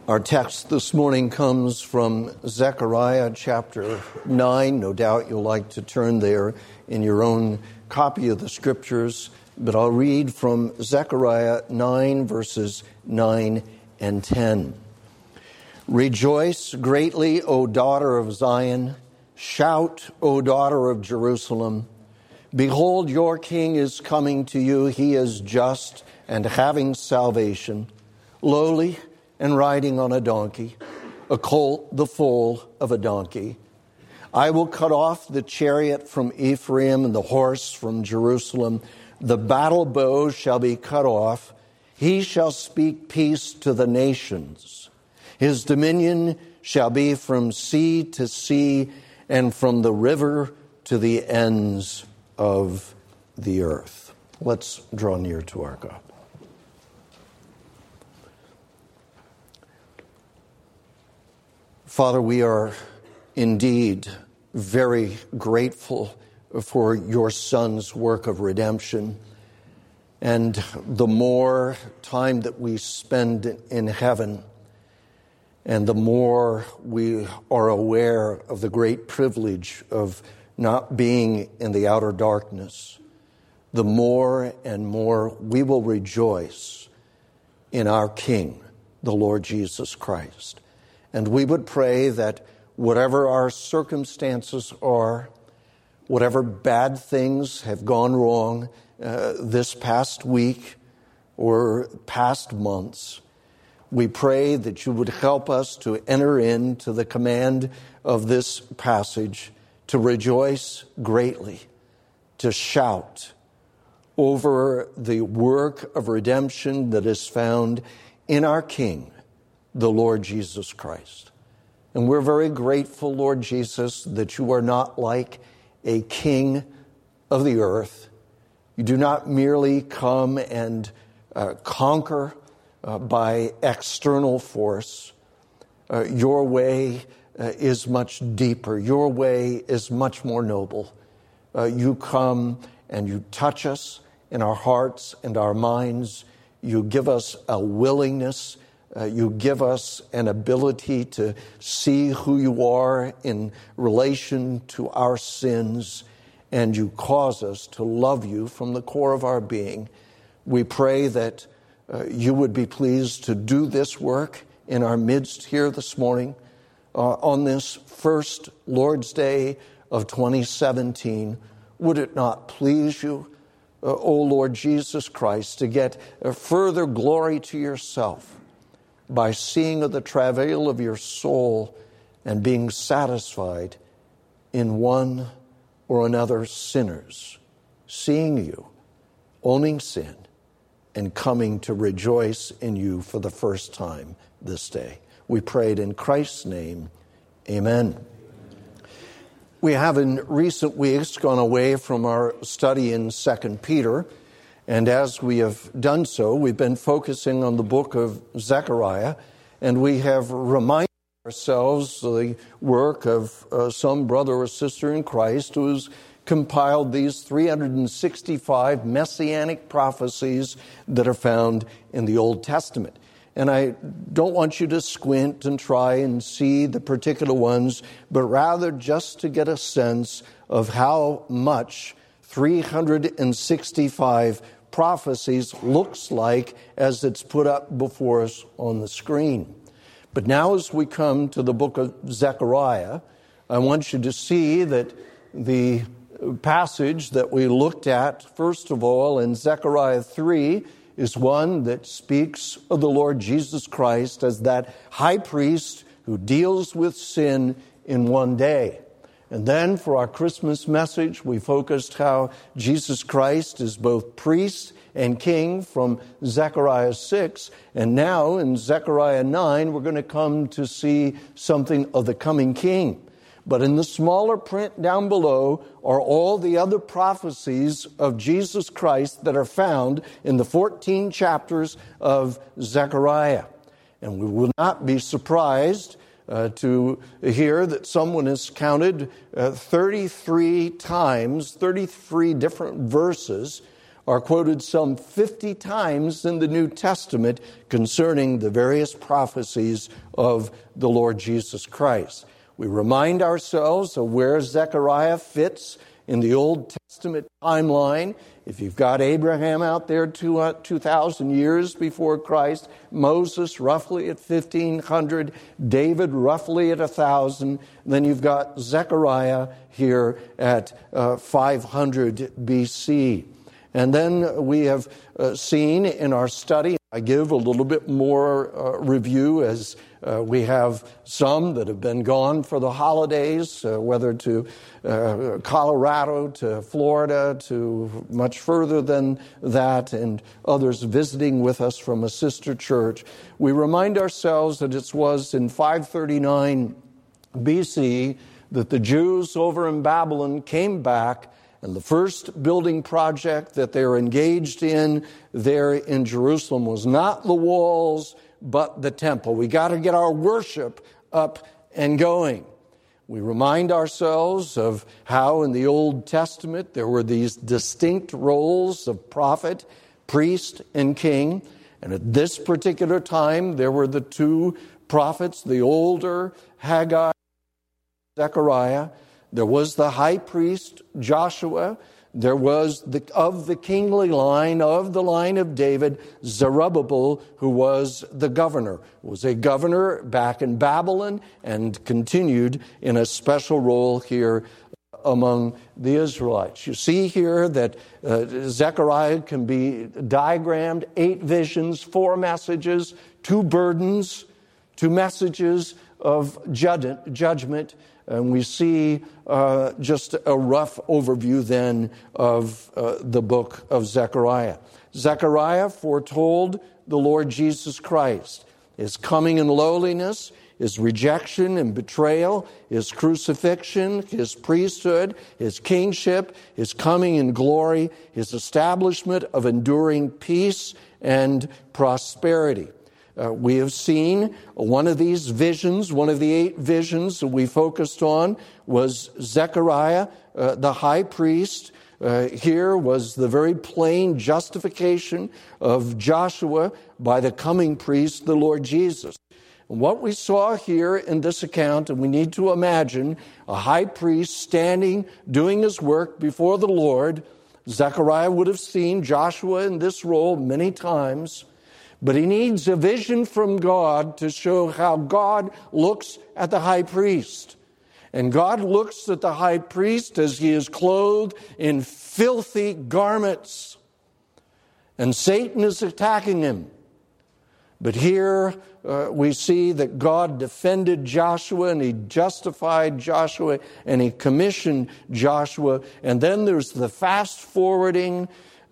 Our text this morning comes from Zechariah chapter 9. No doubt you'll like to turn there in your own copy of the Scriptures, but I'll read from Zechariah 9, verses 9 and 10. Rejoice greatly, O daughter of Zion. Shout, O daughter of Jerusalem. Behold, your king is coming to you. He is just and having salvation, lowly and riding on a donkey, a colt, the foal of a donkey. I will cut off the chariot from Ephraim and the horse from Jerusalem. The battle bow shall be cut off. He shall speak peace to the nations. His dominion shall be from sea to sea and from the river to the ends of the earth. Let's draw near to our God. Father, we are indeed very grateful for your Son's work of redemption. And the more time that we spend in heaven, and the more we are aware of the great privilege of not being in the outer darkness, the more and more we will rejoice in our King, the Lord Jesus Christ. And we would pray that whatever our circumstances are, whatever bad things have gone wrong this past week or past months, we pray that you would help us to enter into the command of this passage, to rejoice greatly, to shout over the work of redemption that is found in our King, the Lord Jesus Christ. And we're very grateful, Lord Jesus, that you are not like a king of the earth. You do not merely come and conquer by external force. Your way is much deeper. Your way is much more noble. You come and you touch us in our hearts and our minds. You give us a willingness. You give us an ability to see who you are in relation to our sins, and you cause us to love you from the core of our being. We pray that you would be pleased to do this work in our midst here this morning on this first Lord's Day of 2017. Would it not please you, O Lord Jesus Christ, to get further glory to yourself by seeing of the travail of your soul and being satisfied in one or another sinners, seeing you, owning sin, and coming to rejoice in you for the first time this day. We prayed in Christ's name, amen. We have in recent weeks gone away from our study in 2 Peter, and as we have done so, we've been focusing on the book of Zechariah, and we have reminded ourselves the work of some brother or sister in Christ who has compiled these 365 messianic prophecies that are found in the Old Testament. And I don't want you to squint and try and see the particular ones, but rather just to get a sense of how much 365 prophecies looks like as it's put up before us on the screen. But now as we come to the book of Zechariah, I want you to see that the passage that we looked at, first of all, in Zechariah 3, is one that speaks of the Lord Jesus Christ as that high priest who deals with sin in one day. And then for our Christmas message, we focused how Jesus Christ is both priest and king from Zechariah 6. And now in Zechariah 9, we're going to come to see something of the coming king. But in the smaller print down below are all the other prophecies of Jesus Christ that are found in the 14 chapters of Zechariah. And we will not be surprised to hear that someone has counted 33 times, 33 different verses are quoted some 50 times in the New Testament concerning the various prophecies of the Lord Jesus Christ. We remind ourselves of where Zechariah fits in the Old Testament timeline. If you've got Abraham out there 2,000 years before Christ, Moses roughly at 1,500, David roughly at 1,000, then you've got Zechariah here at 500 BC. And then we have seen in our study, I give a little bit more review as we have some that have been gone for the holidays, whether to Colorado, to Florida, to much further than that, and others visiting with us from a sister church. We remind ourselves that it was in 539 BC that the Jews over in Babylon came back, and the first building project that they were engaged in there in Jerusalem was not the walls, but the temple. We got to get our worship up and going. We remind ourselves of how in the Old Testament there were these distinct roles of prophet, priest, and king. And at this particular time, there were the two prophets, the older Haggai, Zechariah. There was the high priest, Joshua. There was of the kingly line, of the line of David, Zerubbabel, who was the governor. Was a governor back in Babylon and continued in a special role here among the Israelites. You see here that Zechariah can be diagrammed, 8 visions, 4 messages, 2 burdens, 2 messages of judgment. And we see just a rough overview then of the book of Zechariah. Zechariah foretold the Lord Jesus Christ, His coming in lowliness, His rejection and betrayal, His crucifixion, His priesthood, His kingship, His coming in glory, His establishment of enduring peace and prosperity. We have seen one of these visions, one of the 8 visions that we focused on was Zechariah, the high priest. Here was the very plain justification of Joshua by the coming priest, the Lord Jesus. And what we saw here in this account, and we need to imagine a high priest standing, doing his work before the Lord. Zechariah would have seen Joshua in this role many times. But he needs a vision from God to show how God looks at the high priest. And God looks at the high priest as he is clothed in filthy garments. And Satan is attacking him. But here we see that God defended Joshua and He justified Joshua and He commissioned Joshua. And then there's the fast forwarding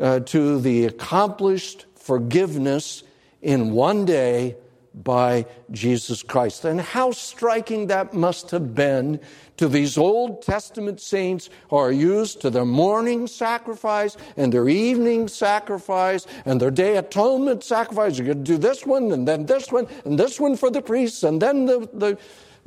to the accomplished forgiveness in one day by Jesus Christ. And how striking that must have been to these Old Testament saints who are used to their morning sacrifice and their evening sacrifice and their day atonement sacrifice. You're going to do this one and then this one and this one for the priests and then the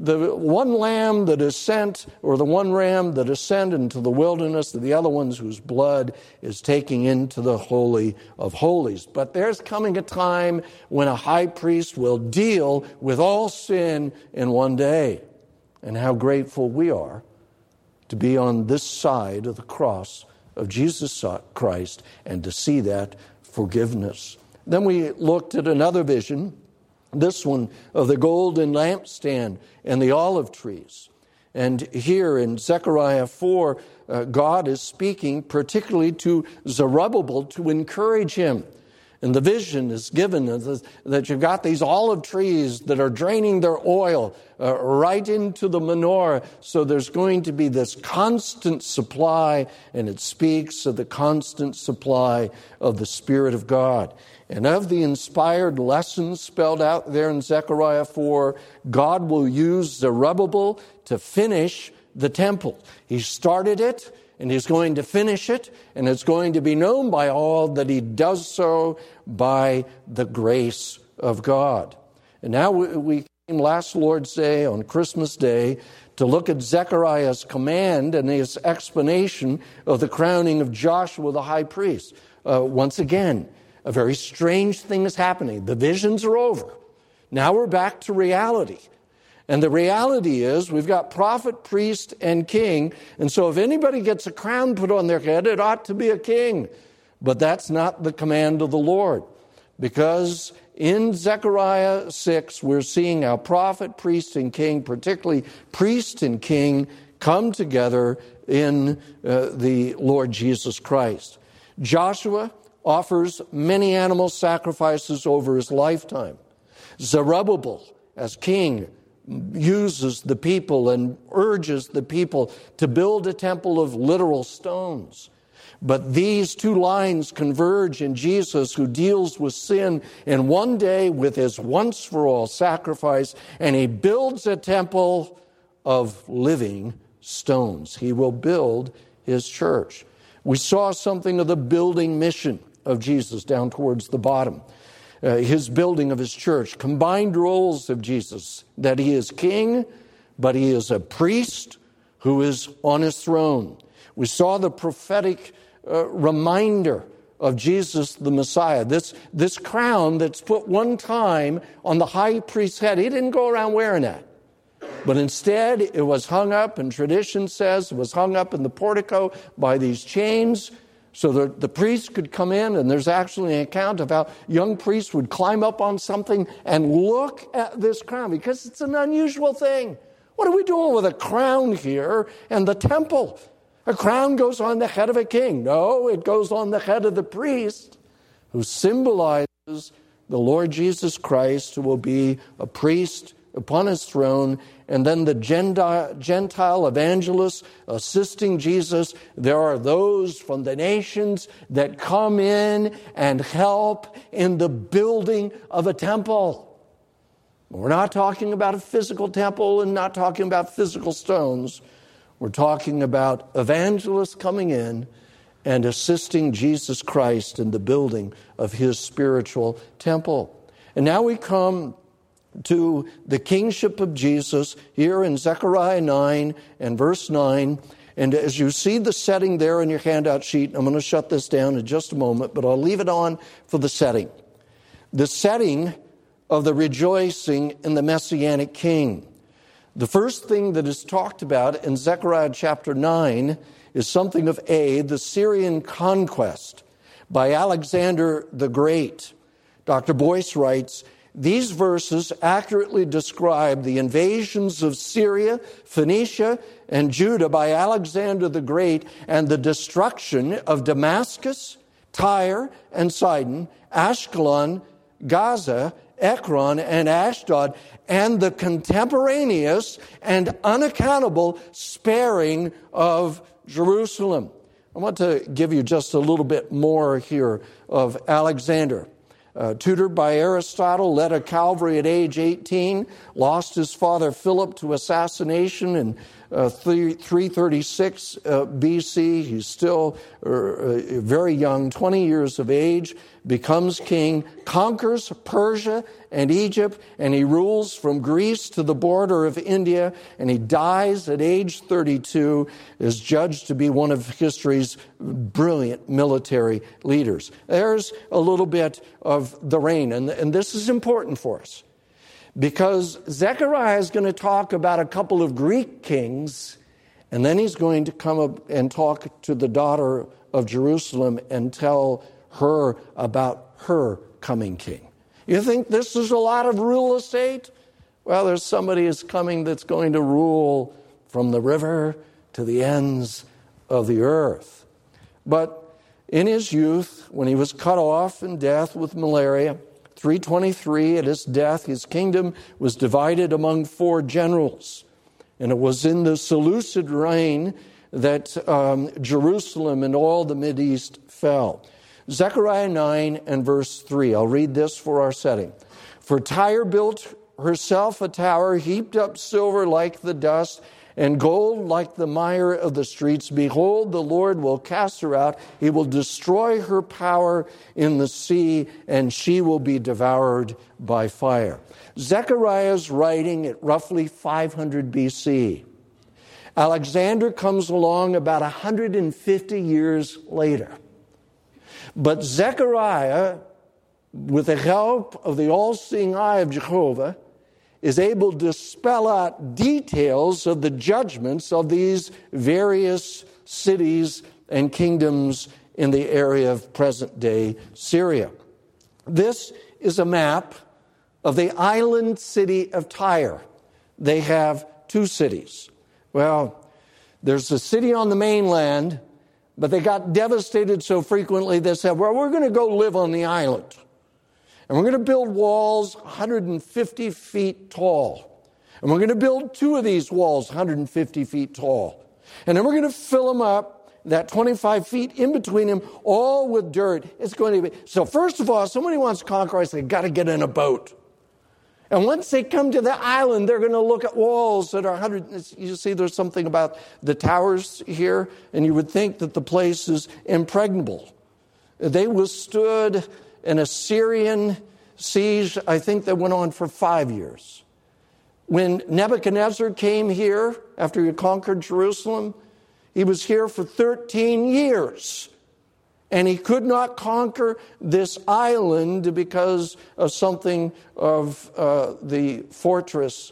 one lamb that is sent, or the one ram that is sent into the wilderness, and the other ones whose blood is taken into the Holy of Holies. But there's coming a time when a high priest will deal with all sin in one day. And how grateful we are to be on this side of the cross of Jesus Christ and to see that forgiveness. Then we looked at another vision, this one of the golden lampstand and the olive trees. And here in Zechariah 4, God is speaking particularly to Zerubbabel to encourage him. And the vision is given that you've got these olive trees that are draining their oil right into the menorah. So there's going to be this constant supply, and it speaks of the constant supply of the Spirit of God. And of the inspired lessons spelled out there in Zechariah 4, God will use Zerubbabel to finish the temple. He started it, and He's going to finish it, and it's going to be known by all that He does so by the grace of God. And now we came last Lord's Day, on Christmas Day, to look at Zechariah's command and his explanation of the crowning of Joshua the high priest. once again, a very strange thing is happening. The visions are over. Now we're back to reality. And the reality is we've got prophet, priest, and king. And so if anybody gets a crown put on their head, it ought to be a king. But that's not the command of the Lord. Because in Zechariah 6, we're seeing how prophet, priest, and king, particularly priest and king, come together in the Lord Jesus Christ. Joshua offers many animal sacrifices over his lifetime. Zerubbabel, as king, uses the people and urges the people to build a temple of literal stones. But these two lines converge in Jesus, who deals with sin in one day with his once-for-all sacrifice, and he builds a temple of living stones. He will build his church. We saw something of the building mission of Jesus down towards the bottom. His building of his church, combined roles of Jesus, that he is king, but he is a priest who is on his throne. We saw the prophetic reminder of Jesus the Messiah. This crown that's put one time on the high priest's head, he didn't go around wearing that. But instead, it was hung up, and tradition says it was hung up in the portico by these chains, so that the priest could come in, and there's actually an account of how young priests would climb up on something and look at this crown, because it's an unusual thing. What are we doing with a crown here and the temple? A crown goes on the head of a king. No, it goes on the head of the priest, who symbolizes the Lord Jesus Christ, who will be a priest upon his throne, and then the Gentile evangelists assisting Jesus. There are those from the nations that come in and help in the building of a temple. We're not talking about a physical temple and not talking about physical stones. We're talking about evangelists coming in and assisting Jesus Christ in the building of his spiritual temple. And now we come to the kingship of Jesus here in Zechariah 9 and verse 9. And as you see the setting there in your handout sheet, I'm going to shut this down in just a moment, but I'll leave it on for the setting. The setting of the rejoicing in the Messianic King. The first thing that is talked about in Zechariah chapter 9 is something of the Syrian conquest by Alexander the Great. Dr. Boyce writes, these verses accurately describe the invasions of Syria, Phoenicia, and Judah by Alexander the Great and the destruction of Damascus, Tyre and Sidon, Ashkelon, Gaza, Ekron, and Ashdod, and the contemporaneous and unaccountable sparing of Jerusalem. I want to give you just a little bit more here of Alexander. Tutored by Aristotle, led a cavalry at age 18, lost his father Philip to assassination in 336 BC. He's still very young, 20 years of age, becomes king, conquers Persia and Egypt, and he rules from Greece to the border of India, and he dies at age 32, is judged to be one of history's brilliant military leaders. There's a little bit of the reign, and this is important for us, because Zechariah is going to talk about a couple of Greek kings, and then he's going to come up and talk to the daughter of Jerusalem and tell her about her coming king. You think this is a lot of real estate? Well, there's somebody who's coming that's going to rule from the river to the ends of the earth. But in his youth, when he was cut off in death with malaria, 323 at his death, his kingdom was divided among 4 generals. And it was in the Seleucid reign that Jerusalem and all the Mideast fell. Zechariah 9 and verse 3. I'll read this for our setting. For Tyre built herself a tower, heaped up silver like the dust, and gold like the mire of the streets. Behold, the Lord will cast her out. He will destroy her power in the sea, and she will be devoured by fire. Zechariah's writing at roughly 500 BC. Alexander comes along about 150 years later. But Zechariah, with the help of the all-seeing eye of Jehovah, is able to spell out details of the judgments of these various cities and kingdoms in the area of present-day Syria. This is a map of the island city of Tyre. They have two cities. Well, there's a city on the mainland, but they got devastated so frequently they said, well, we're going to go live on the island. And we're going to build walls 150 feet tall. And we're going to build two of these walls 150 feet tall. And then we're going to fill them up, that 25 feet in between them, all with dirt. It's going to be... So first of all, if somebody wants to conquer us, they've got to get in a boat. And once they come to the island, they're going to look at walls that are 100... You see, there's something about the towers here, and you would think that the place is impregnable. They withstood an Assyrian siege, I think, that went on for 5 years. When Nebuchadnezzar came here after he conquered Jerusalem, he was here for 13 years. And he could not conquer this island because of something of the fortress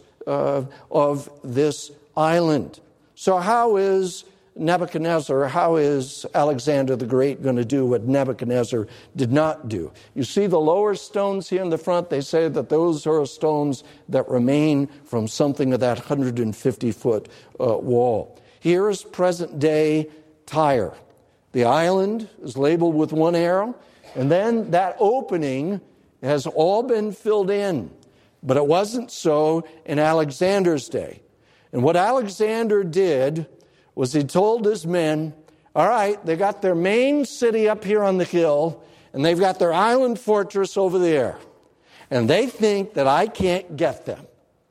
of this island. So how is Nebuchadnezzar, how is Alexander the Great going to do what Nebuchadnezzar did not do? You see the lower stones here in the front, they say that those are stones that remain from something of that 150-foot wall. Here is present-day Tyre. The island is labeled with one arrow, and then that opening has all been filled in. But it wasn't so in Alexander's day. And what Alexander did was he told his men, all right, they got their main city up here on the hill, and they've got their island fortress over there. And they think that I can't get them.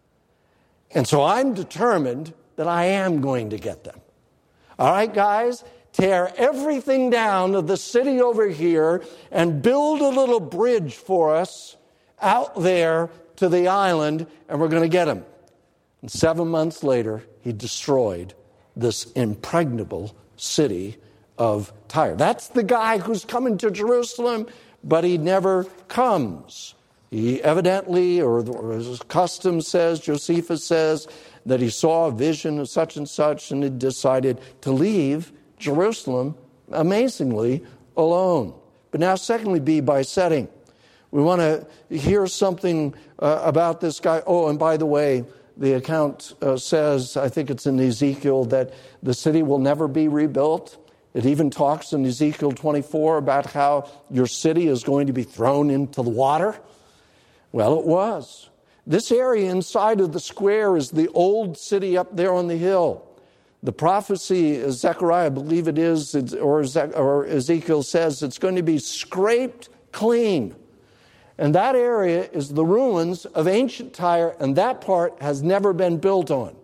And so I'm determined that I am going to get them. All right, guys, tear everything down of the city over here and build a little bridge for us out there to the island, and we're going to get them. And 7 months later, he destroyed this impregnable city of Tyre. That's the guy who's coming to Jerusalem, but he never comes. He evidently, or his custom says, Josephus says, that he saw a vision of such and such, and he decided to leave Jerusalem, amazingly, alone. But now, secondly, B, by setting. We want to hear something about this guy. Oh, and by the way, the account says, I think it's in Ezekiel, that the city will never be rebuilt. It even talks in Ezekiel 24 about how your city is going to be thrown into the water. Well, it was. This area inside of the square is the old city up there on the hill. The prophecy, Zechariah, I believe it is, or Ezekiel says, it's going to be scraped clean. And that area is the ruins of ancient Tyre, and that part has never been built on,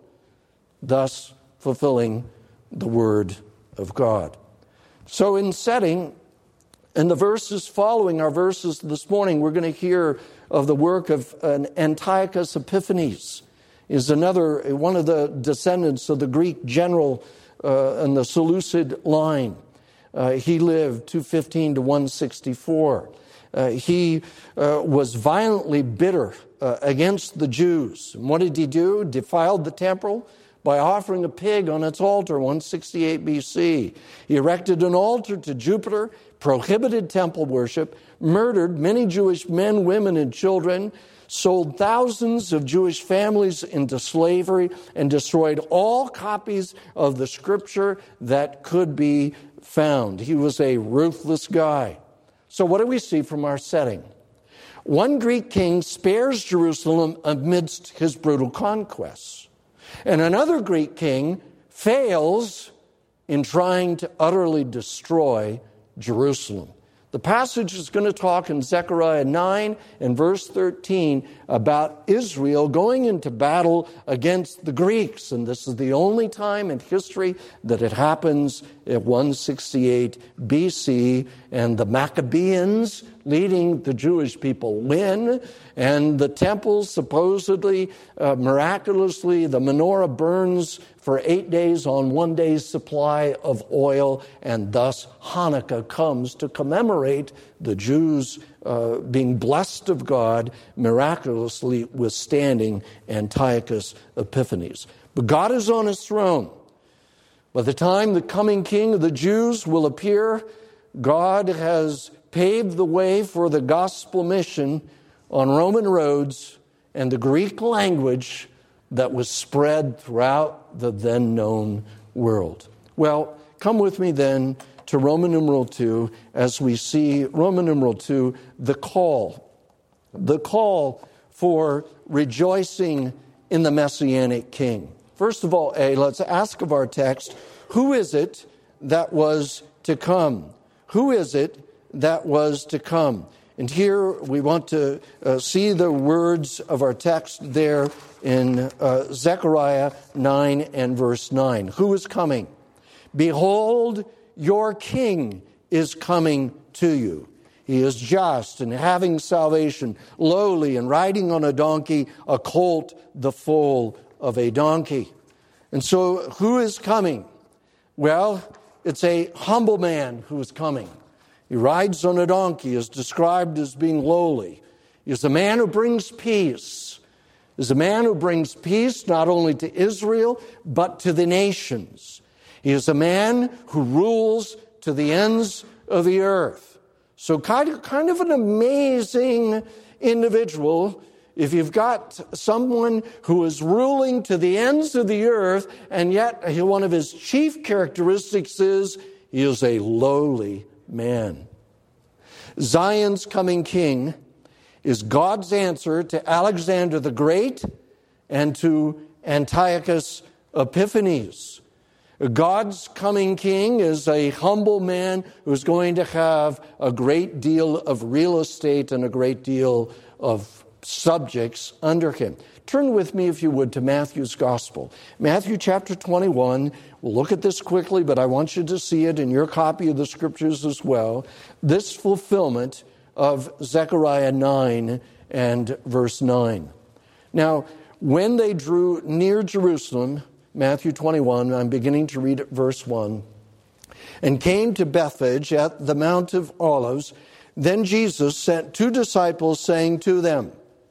thus fulfilling the word of God. So in setting, in the verses following our verses this morning, we're going to hear of the work of Antiochus Epiphanes. Is another one of the descendants of the Greek general in the Seleucid line. He lived 215 to 164. He was violently bitter against the Jews. And what did he do? Defiled the temple by offering a pig on its altar, 168 BC. He erected an altar to Jupiter, prohibited temple worship, murdered many Jewish men, women, and children, sold thousands of Jewish families into slavery, and destroyed all copies of the scripture that could be found. He was a ruthless guy. So what do we see from our setting? One Greek king spares Jerusalem amidst his brutal conquests. And another Greek king fails in trying to utterly destroy Jerusalem. The passage is going to talk in Zechariah 9 and verse 13 about Israel going into battle against the Greeks. And this is the only time in history that it happens at 168 BC, and the Maccabeans, leading the Jewish people, win, and the temple supposedly, miraculously, the menorah burns for 8 days on 1 day's supply of oil, and thus Hanukkah comes to commemorate the Jews being blessed of God, miraculously withstanding Antiochus Epiphanes. But God is on his throne. By the time the coming king of the Jews will appear, God has paved the way for the gospel mission on Roman roads and the Greek language that was spread throughout the then known world. Well, come with me then to Roman numeral 2 as we see Roman numeral 2, the call for rejoicing in the Messianic King. First of all, let's ask of our text, who is it that was to come? Who is it that was to come? And here we want to see the words of our text there in Zechariah 9 and verse 9. Who is coming? Behold, your king is coming to you. He is just and having salvation, lowly and riding on a donkey, a colt, the foal of a donkey. And so who is coming? Well, it's a humble man who is coming. He rides on a donkey, is described as being lowly. He is a man who brings peace. He is a man who brings peace not only to Israel, but to the nations. He is a man who rules to the ends of the earth. So kind of an amazing individual if you've got someone who is ruling to the ends of the earth, and yet one of his chief characteristics is he is a lowly man. Zion's coming king is God's answer to Alexander the Great and to Antiochus Epiphanes. God's coming king is a humble man who's going to have a great deal of real estate and a great deal of subjects under him. Turn with me, if you would, to Matthew's Gospel. Matthew chapter 21. We'll look at this quickly, but I want you to see it in your copy of the Scriptures as well. This fulfillment of Zechariah 9 and verse 9. Now, when they drew near Jerusalem, Matthew 21, I'm beginning to read at verse 1, and came to Bethphage at the Mount of Olives, then Jesus sent 2 disciples, saying to them,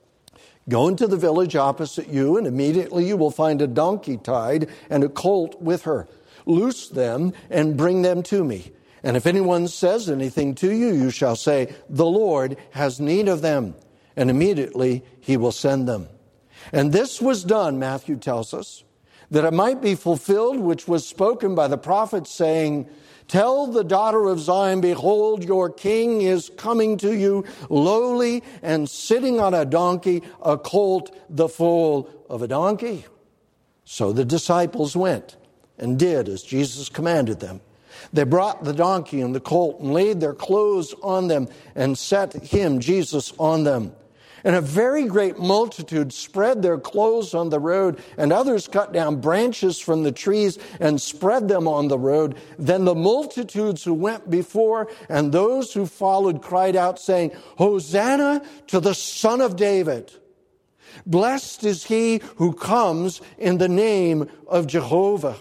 Go into the village opposite you, and immediately you will find a donkey tied and a colt with her. Loose them and bring them to me. And if anyone says anything to you, you shall say, The Lord has need of them. And immediately he will send them. And this was done, Matthew tells us, that it might be fulfilled which was spoken by the prophet, saying, Tell the daughter of Zion, behold, your king is coming to you, lowly and sitting on a donkey, a colt, the foal of a donkey. So the disciples went and did as Jesus commanded them. They brought the donkey and the colt and laid their clothes on them and set him, Jesus, on them. And a very great multitude spread their clothes on the road, and others cut down branches from the trees and spread them on the road. Then the multitudes who went before and those who followed cried out, saying, Hosanna to the Son of David. Blessed is he who comes in the name of Jehovah.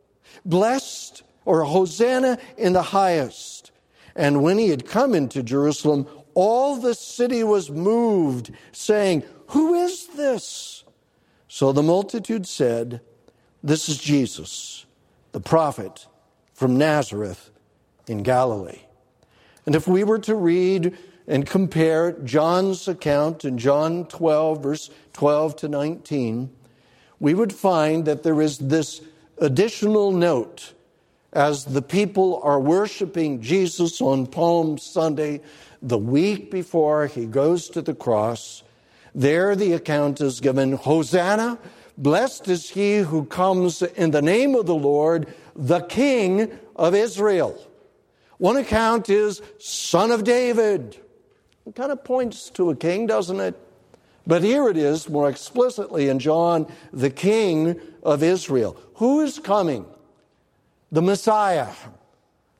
Blessed, or Hosanna in the highest. And when he had come into Jerusalem, all the city was moved, saying, Who is this? So the multitude said, This is Jesus, the prophet from Nazareth in Galilee. And if we were to read and compare John's account in John 12, verse 12 to 19, we would find that there is this additional note as the people are worshiping Jesus on Palm Sunday, the week before he goes to the cross. There the account is given, Hosanna, blessed is he who comes in the name of the Lord, the King of Israel. One account is Son of David. It kind of points to a king, doesn't it? But here it is more explicitly in John, the King of Israel. Who is coming? The Messiah,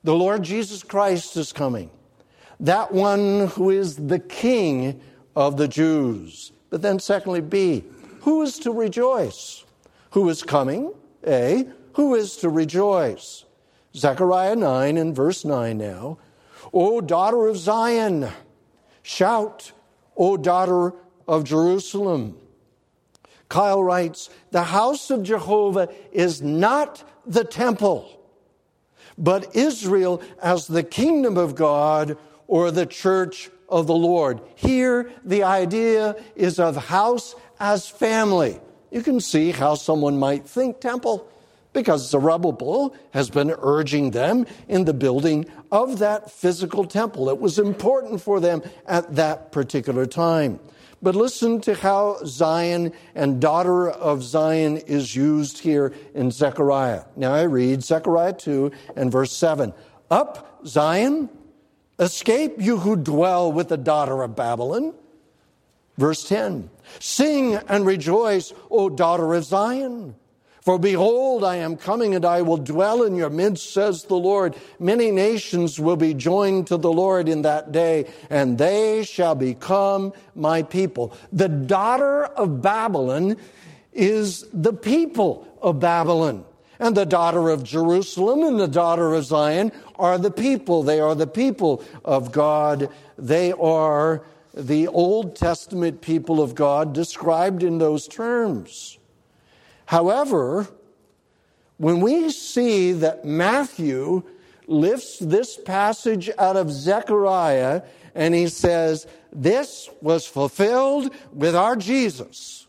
The Lord Jesus Christ is coming. That one who is the King of the Jews. But then secondly, B, who is to rejoice? Who is coming? A, who is to rejoice? Zechariah 9 and verse 9 now. O daughter of Zion, shout, O daughter of Jerusalem. Kyle writes, the house of Jehovah is not the temple, but Israel as the kingdom of God or the church of the Lord. Here, the idea is of house as family. You can see how someone might think temple, because Zerubbabel has been urging them in the building of that physical temple. It was important for them at that particular time. But listen to how Zion and daughter of Zion is used here in Zechariah. Now I read Zechariah 2 and verse 7. Up, Zion, escape you who dwell with the daughter of Babylon. Verse 10. Sing and rejoice, O daughter of Zion. For behold, I am coming, and I will dwell in your midst, says the Lord. Many nations will be joined to the Lord in that day, and they shall become my people. The daughter of Babylon is the people of Babylon. And the daughter of Jerusalem and the daughter of Zion are the people. They are the people of God. They are the Old Testament people of God described in those terms. However, when we see that Matthew lifts this passage out of Zechariah and he says, this was fulfilled with our Jesus,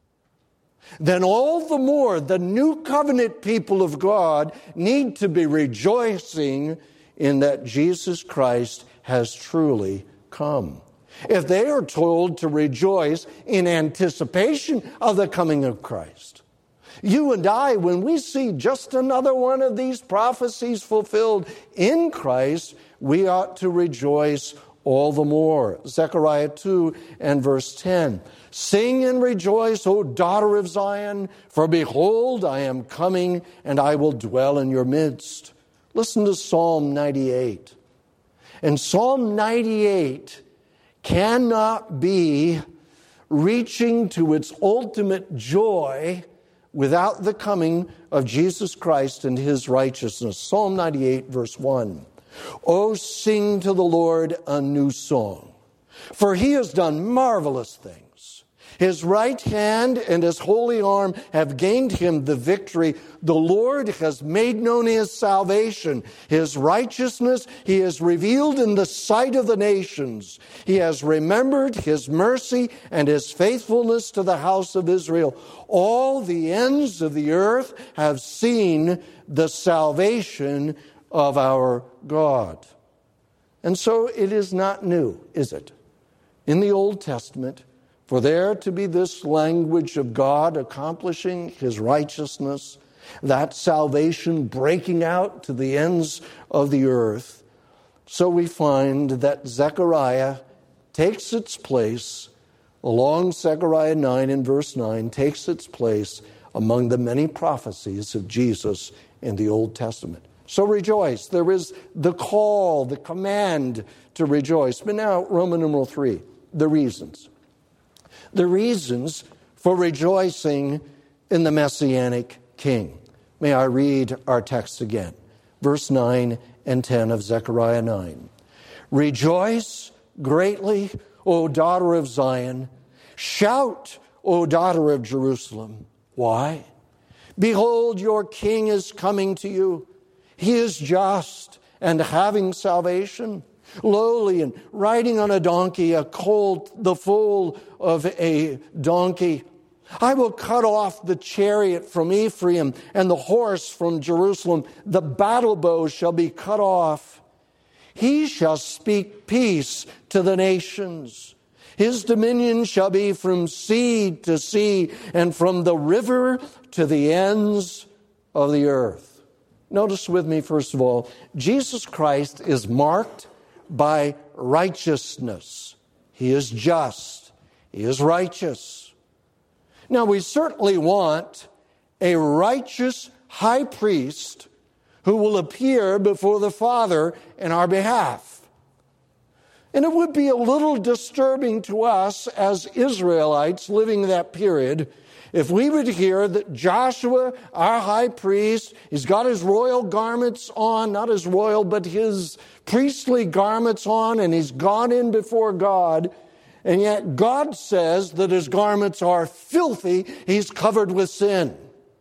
then all the more the new covenant people of God need to be rejoicing in that Jesus Christ has truly come. If they are told to rejoice in anticipation of the coming of Christ, you and I, when we see just another one of these prophecies fulfilled in Christ, we ought to rejoice all the more. Zechariah 2 and verse 10. Sing and rejoice, O daughter of Zion, for behold, I am coming, and I will dwell in your midst. Listen to Psalm 98. And Psalm 98 cannot be reaching to its ultimate joy without the coming of Jesus Christ and his righteousness. Psalm 98, verse 1. Oh, sing to the Lord a new song, for he has done marvelous things. His right hand and his holy arm have gained him the victory. The Lord has made known his salvation. His righteousness he has revealed in the sight of the nations. He has remembered his mercy and his faithfulness to the house of Israel. All the ends of the earth have seen the salvation of our God. And so it is not new, is it, in the Old Testament, for there to be this language of God accomplishing his righteousness, that salvation breaking out to the ends of the earth. So we find that Zechariah takes its place, along Zechariah 9 and verse 9, takes its place among the many prophecies of Jesus in the Old Testament. So rejoice. There is the call, the command to rejoice. But now, Roman numeral 3, the reasons. The reasons for rejoicing in the Messianic King. May I read our text again. Verse 9 and 10 of Zechariah 9. Rejoice greatly, O daughter of Zion. Shout, O daughter of Jerusalem. Why? Behold, your king is coming to you. He is just and having salvation, lowly and riding on a donkey, a colt, the foal of a donkey. I will cut off the chariot from Ephraim and the horse from Jerusalem. The battle bow shall be cut off. He shall speak peace to the nations. His dominion shall be from sea to sea and from the river to the ends of the earth. Notice with me, first of all, Jesus Christ is marked by righteousness. He is just. He is righteous. Now, we certainly want a righteous high priest who will appear before the Father in our behalf. And it would be a little disturbing to us as Israelites living that period if we would hear that Joshua, our high priest, he's got his royal garments on, not his royal, but his priestly garments on, and he's gone in before God, and yet God says that his garments are filthy, he's covered with sin.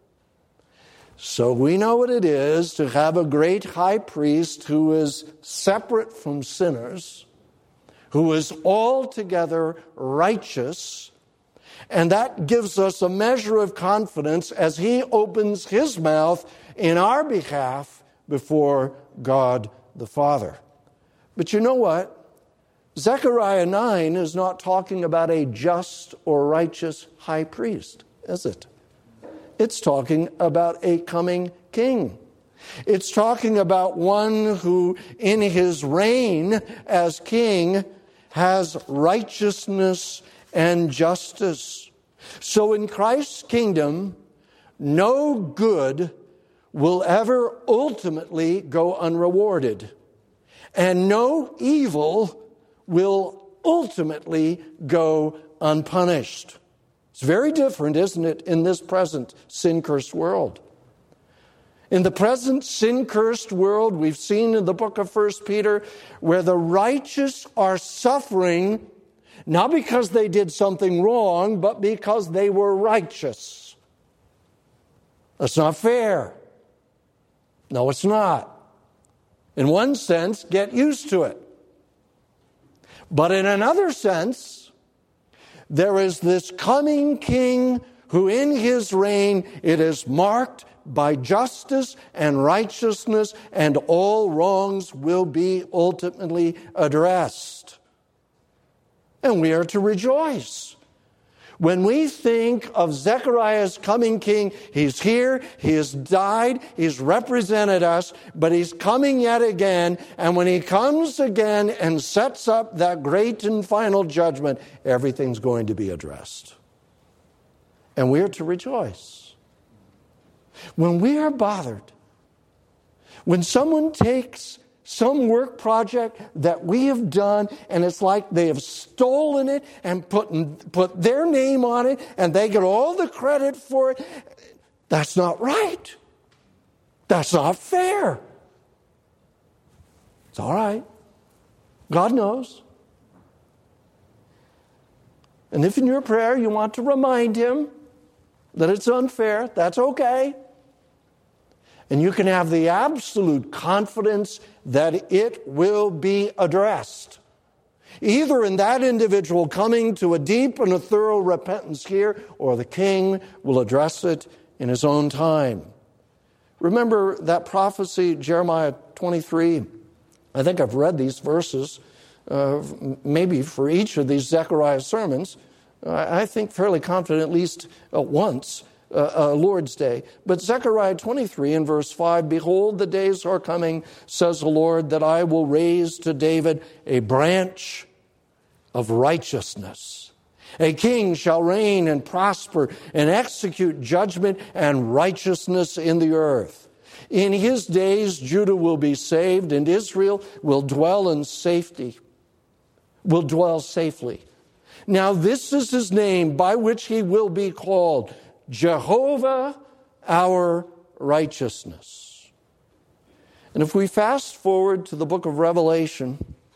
So we know what it is to have a great high priest who is separate from sinners, who is altogether righteous, and that gives us a measure of confidence as he opens his mouth in our behalf before God the Father. But you know what? Zechariah 9 is not talking about a just or righteous high priest, is it? It's talking about a coming king. It's talking about one who in his reign as king has righteousness and justice. So in Christ's kingdom, no good will ever ultimately go unrewarded, and no evil will ultimately go unpunished. It's very different, isn't it, in this present sin-cursed world. In the present sin-cursed world, we've seen in the book of 1 Peter, where the righteous are suffering not because they did something wrong, but because they were righteous. That's not fair. No, it's not. In one sense, get used to it. But in another sense, there is this coming king who in his reign it is marked by justice and righteousness, and all wrongs will be ultimately addressed. And we are to rejoice. When we think of Zechariah's coming king, he's here, he has died, he's represented us, but he's coming yet again. And when he comes again and sets up that great and final judgment, everything's going to be addressed. And we are to rejoice. When we are bothered, when someone takes some work project that we have done, and it's like they have stolen it and put their name on it, and they get all the credit for it. That's not right. That's not fair. It's all right. God knows. And if in your prayer you want to remind him that it's unfair, that's okay. And you can have the absolute confidence that it will be addressed. Either in that individual coming to a deep and a thorough repentance here, or the king will address it in his own time. Remember that prophecy, Jeremiah 23. I think I've read these verses, maybe for each of these Zechariah sermons. I think fairly confident at least once. Lord's Day. But Zechariah 23 in verse 5, "Behold, the days are coming, says the Lord, that I will raise to David a branch of righteousness. A king shall reign and prosper and execute judgment and righteousness in the earth. In his days Judah will be saved, and Israel will dwell in safety, will dwell safely. Now this is his name by which he will be called, Jehovah, our righteousness." And if we fast forward to the book of Revelation,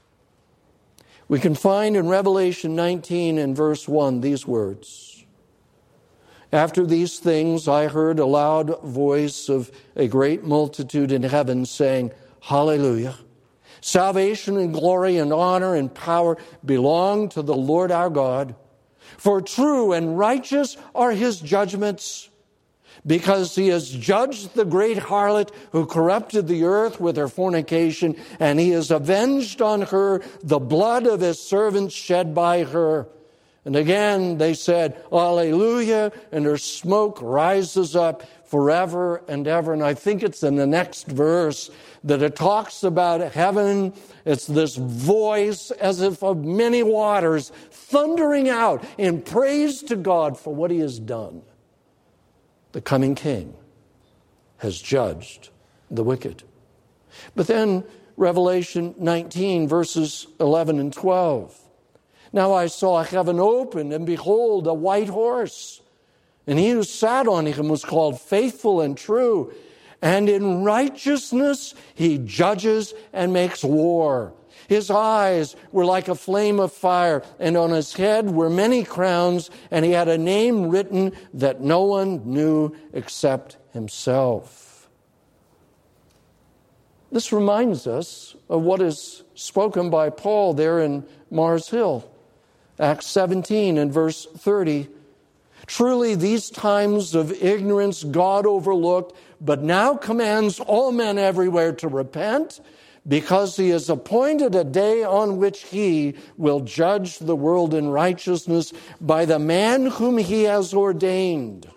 we can find in Revelation 19 and verse 1 these words. "After these things I heard a loud voice of a great multitude in heaven saying, Hallelujah! Salvation and glory and honor and power belong to the Lord our God. For true and righteous are his judgments, because he has judged the great harlot who corrupted the earth with her fornication, and he has avenged on her the blood of his servants shed by her. And again they said, Alleluia, and her smoke rises up forever and ever." And I think it's in the next verse that it talks about heaven. It's this voice as if of many waters thundering out in praise to God for what he has done. The coming king has judged the wicked. But then Revelation 19, verses 11 and 12. Now I saw heaven open, and behold, a white horse. And he who sat on him was called Faithful and True. And in righteousness he judges and makes war. His eyes were like a flame of fire, and on his head were many crowns, and he had a name written that no one knew except himself. This reminds us of what is spoken by Paul there in Mars Hill. Acts 17 and verse 30. Truly these times of ignorance God overlooked, but now commands all men everywhere to repent, because he has appointed a day on which he will judge the world in righteousness by the man whom he has ordained.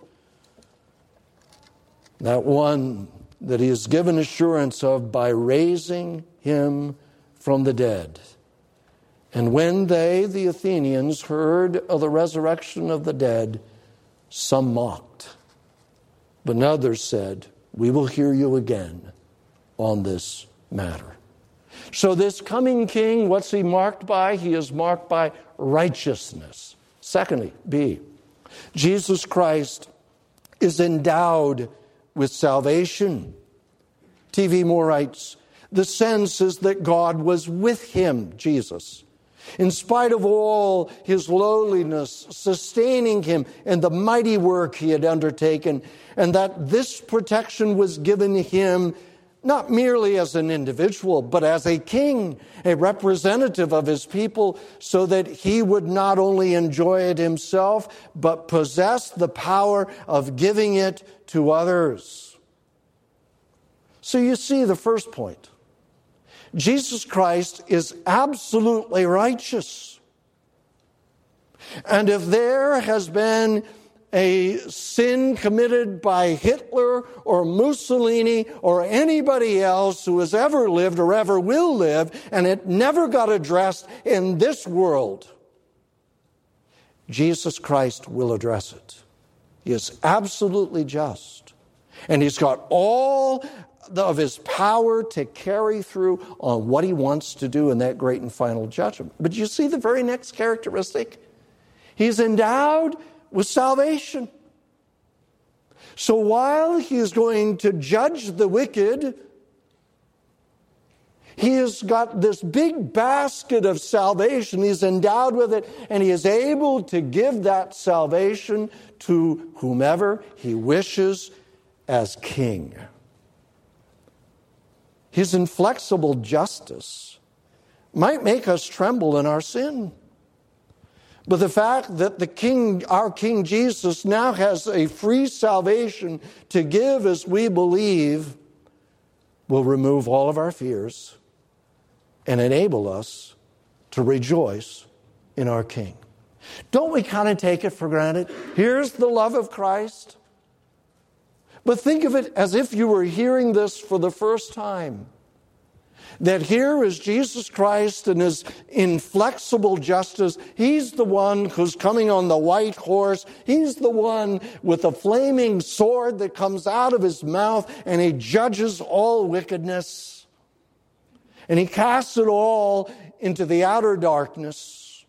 That one that he has given assurance of by raising him from the dead. And when they, the Athenians, heard of the resurrection of the dead, some mocked. But others said, we will hear you again on this matter. So this coming king, what's he marked by? He is marked by righteousness. Secondly, B, Jesus Christ is endowed with salvation. T.V. Moore writes, the sense is that God was with him, Jesus, in spite of all his lowliness, sustaining him in the mighty work he had undertaken, and that this protection was given him not merely as an individual, but as a king, a representative of his people, so that he would not only enjoy it himself, but possess the power of giving it to others. So you see the first point. Jesus Christ is absolutely righteous. And if there has been a sin committed by Hitler or Mussolini or anybody else who has ever lived or ever will live, and it never got addressed in this world, Jesus Christ will address it. He is absolutely just. And he's got all of his power to carry through on what he wants to do in that great and final judgment. But you see the very next characteristic? He's endowed with salvation. So while he is going to judge the wicked, he has got this big basket of salvation. He's endowed with it, and he is able to give that salvation to whomever he wishes as king. His inflexible justice might make us tremble in our sin. But the fact that the King, our King Jesus, now has a free salvation to give as we believe will remove all of our fears and enable us to rejoice in our King. Don't we kind of take it for granted? Here's the love of Christ. But think of it as if you were hearing this for the first time. That here is Jesus Christ and his inflexible justice. He's the one who's coming on the white horse. He's the one with the flaming sword that comes out of his mouth, and he judges all wickedness. And he casts it all into the outer darkness.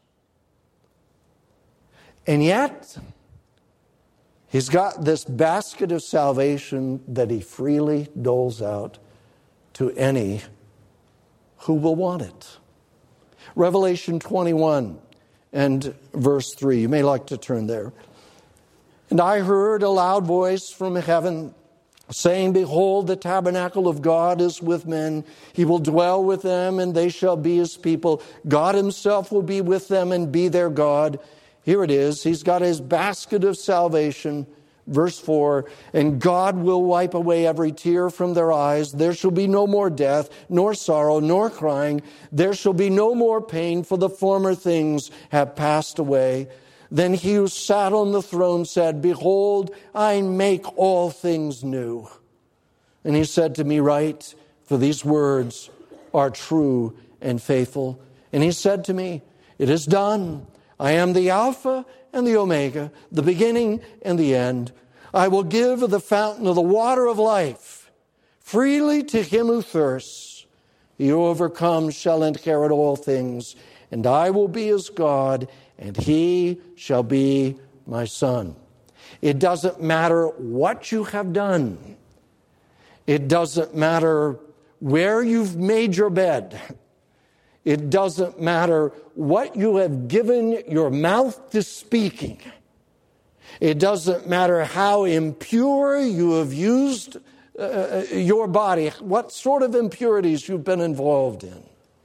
And yet, he's got this basket of salvation that he freely doles out to any who will want it. Revelation 21 and verse 3. You may like to turn there. And I heard a loud voice from heaven saying, behold, the tabernacle of God is with men. He will dwell with them, and they shall be his people. God himself will be with them and be their God. Here it is. He's got his basket of salvation. Verse 4, and God will wipe away every tear from their eyes. There shall be no more death, nor sorrow, nor crying. There shall be no more pain, for the former things have passed away. Then he who sat on the throne said, behold, I make all things new. And he said to me, write, for these words are true and faithful. And he said to me, it is done. I am the Alpha and the Omega, the beginning and the end. I will give of the fountain of the water of life freely to him who thirsts. He who overcomes shall inherit all things, and I will be his God, and he shall be my son. It doesn't matter what you have done. It doesn't matter where you've made your bed. It doesn't matter what you have given your mouth to speaking. It doesn't matter how impure you have used your body, what sort of impurities you've been involved in.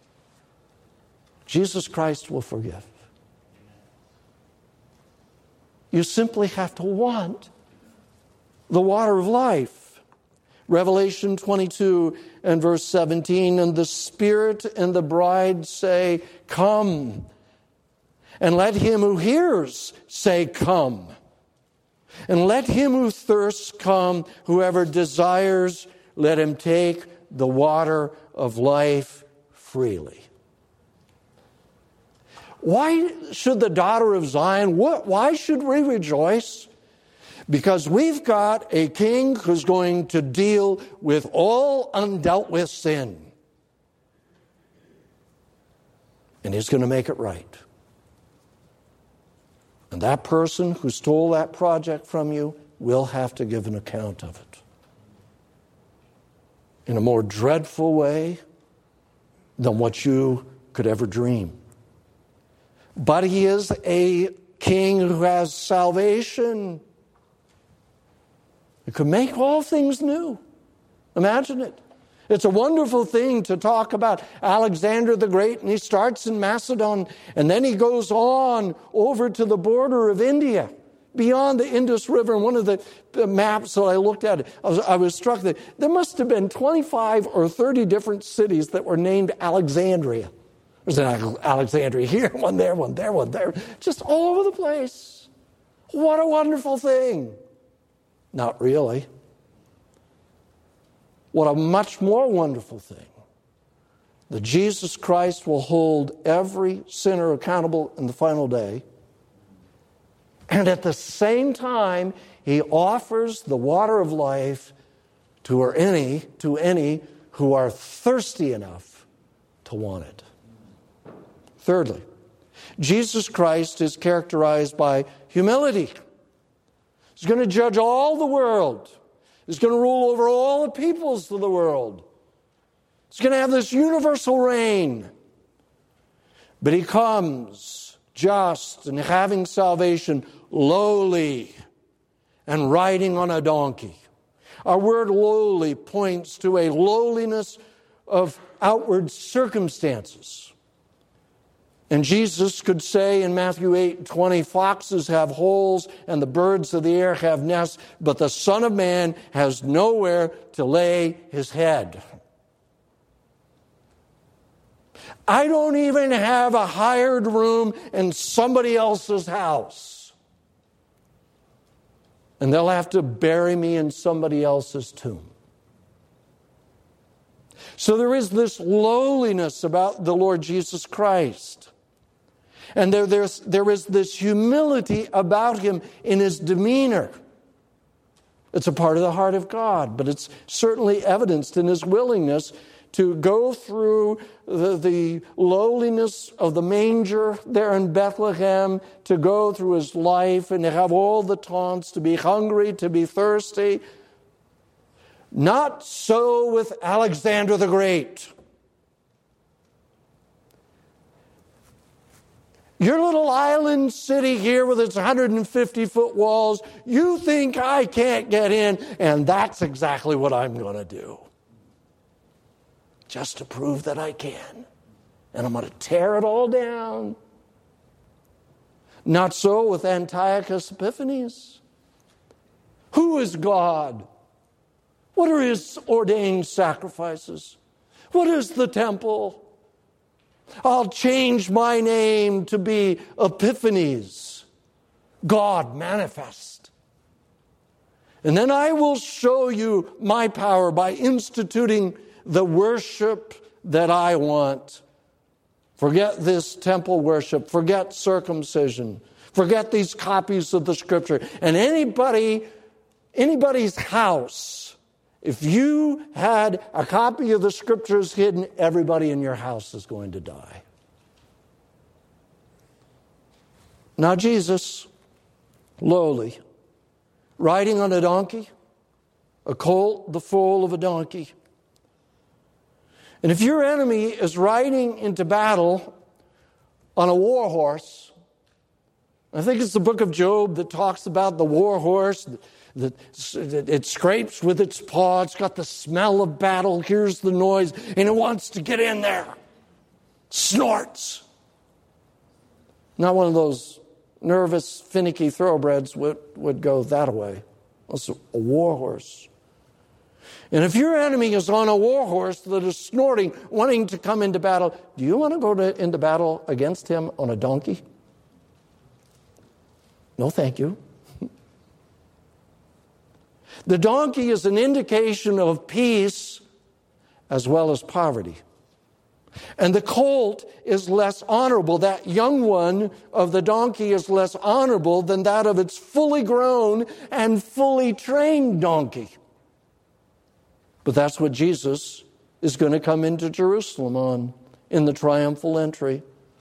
Jesus Christ will forgive. You simply have to want the water of life. Revelation 22 and verse 17, and the Spirit and the bride say, come. And let him who hears say, come. And let him who thirsts come. Whoever desires, let him take the water of life freely. Why should the daughter of Zion, why should we rejoice? Because we've got a king who's going to deal with all undealt with sin. And he's going to make it right. And that person who stole that project from you will have to give an account of it. In a more dreadful way than what you could ever dream. But he is a king who has salvation. He could make all things new. Imagine it. It's a wonderful thing to talk about Alexander the Great, and he starts in Macedon, and then he goes on over to the border of India, beyond the Indus River. And one of the maps that I looked at, I was struck that there must have been 25 or 30 different cities that were named Alexandria. There's an Alexandria here, one there, one there, one there. Just all over the place. What a wonderful thing. Not really. What a much more wonderful thing. That Jesus Christ will hold every sinner accountable in the final day. And at the same time, he offers the water of life to any who are thirsty enough to want it. Thirdly, Jesus Christ is characterized by humility. He's going to judge all the world. He's going to rule over all the peoples of the world. He's going to have this universal reign. But he comes just and having salvation, lowly and riding on a donkey. Our word lowly points to a lowliness of outward circumstances. And Jesus could say in Matthew 8:20, foxes have holes and the birds of the air have nests, but the Son of Man has nowhere to lay his head. I don't even have a hired room in somebody else's house. And they'll have to bury me in somebody else's tomb. So there is this lowliness about the Lord Jesus Christ. And there is this humility about him in his demeanor. It's a part of the heart of God, but it's certainly evidenced in his willingness to go through the lowliness of the manger there in Bethlehem, to go through his life and to have all the taunts, to be hungry, to be thirsty. Not so with Alexander the Great. Your little island city here with its 150-foot walls, you think I can't get in, and that's exactly what I'm going to do. Just to prove that I can. And I'm going to tear it all down. Not so with Antiochus Epiphanes. Who is God? What are his ordained sacrifices? What is the temple? I'll change my name to be Epiphanes, God manifest. And then I will show you my power by instituting the worship that I want. Forget this temple worship. Forget circumcision. Forget these copies of the Scripture. And anybody's house if you had a copy of the Scriptures hidden, everybody in your house is going to die. Now Jesus, lowly, riding on a donkey, a colt, the foal of a donkey. And if your enemy is riding into battle on a war horse, I think it's the book of Job that talks about the war horse, that it scrapes with its paw, it's got the smell of battle, hears the noise, and it wants to get in there. Snorts. Not one of those nervous, finicky thoroughbreds would go that way. It's a war horse. And if your enemy is on a war horse that is snorting, wanting to come into battle, do you want to go into battle against him on a donkey? No, thank you. The donkey is an indication of peace as well as poverty. And the colt is less honorable. That young one of the donkey is less honorable than that of its fully grown and fully trained donkey. But that's what Jesus is going to come into Jerusalem on in the triumphal entry.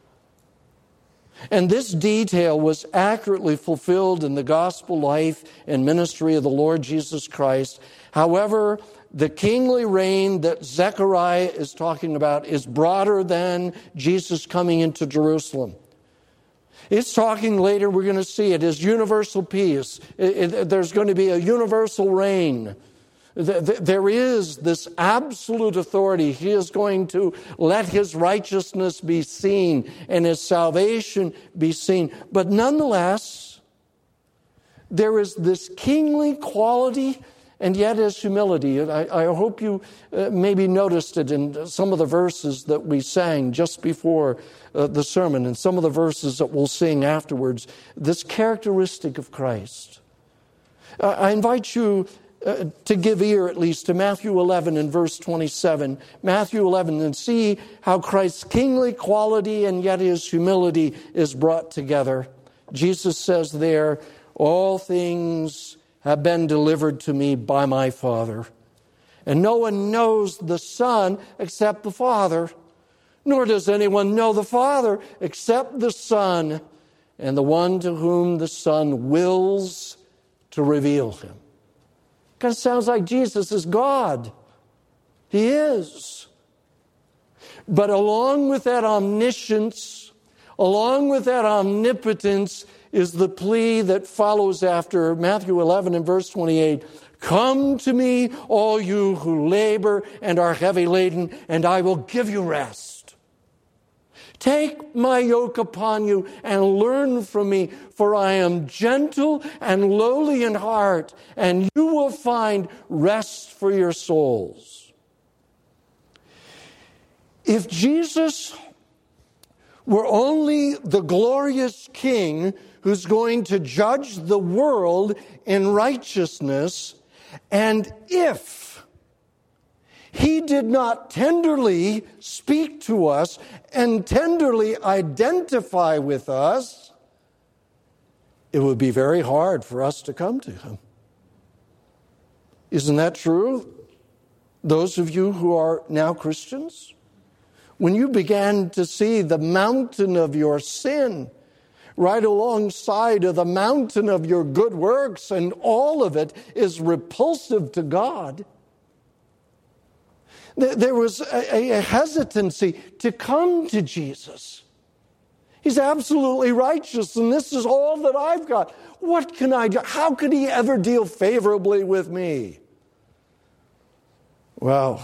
And this detail was accurately fulfilled in the gospel life and ministry of the Lord Jesus Christ. However, the kingly reign that Zechariah is talking about is broader than Jesus coming into Jerusalem. It's talking later, we're going to see it, as universal peace. There's going to be a universal reign. There is this absolute authority. He is going to let his righteousness be seen and his salvation be seen. But nonetheless, there is this kingly quality and yet his humility. I hope you maybe noticed it in some of the verses that we sang just before the sermon and some of the verses that we'll sing afterwards. This characteristic of Christ. I invite you to give ear at least to Matthew 11 and verse 27. Matthew 11, and see how Christ's kingly quality and yet his humility is brought together. Jesus says there, all things have been delivered to me by my Father. And no one knows the Son except the Father, nor does anyone know the Father except the Son, and the one to whom the Son wills to reveal him. Kind of sounds like Jesus is God. He is. But along with that omniscience, along with that omnipotence, is the plea that follows after Matthew 11 and verse 28. Come to me, all you who labor and are heavy laden, and I will give you rest. Take my yoke upon you and learn from me, for I am gentle and lowly in heart, and you will find rest for your souls. If Jesus were only the glorious King who's going to judge the world in righteousness, and if he did not tenderly speak to us and tenderly identify with us, it would be very hard for us to come to him. Isn't that true? Those of you who are now Christians, when you began to see the mountain of your sin right alongside of the mountain of your good works, and all of it is repulsive to God, there was a hesitancy to come to Jesus. He's absolutely righteous, and this is all that I've got. What can I do? How could he ever deal favorably with me? Well,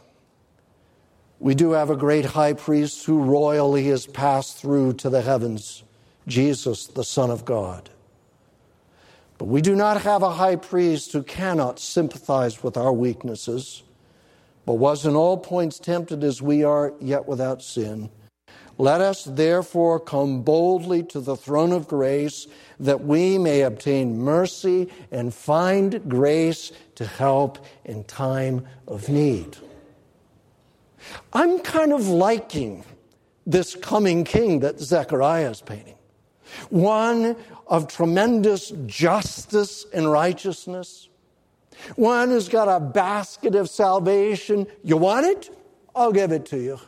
we do have a great high priest who royally has passed through to the heavens, Jesus, the Son of God. But we do not have a high priest who cannot sympathize with our weaknesses, but was in all points tempted as we are, yet without sin. Let us therefore come boldly to the throne of grace, that we may obtain mercy and find grace to help in time of need. I'm kind of liking this coming king that Zechariah is painting. One of tremendous justice and righteousness. One who's got a basket of salvation. You want it? I'll give it to you.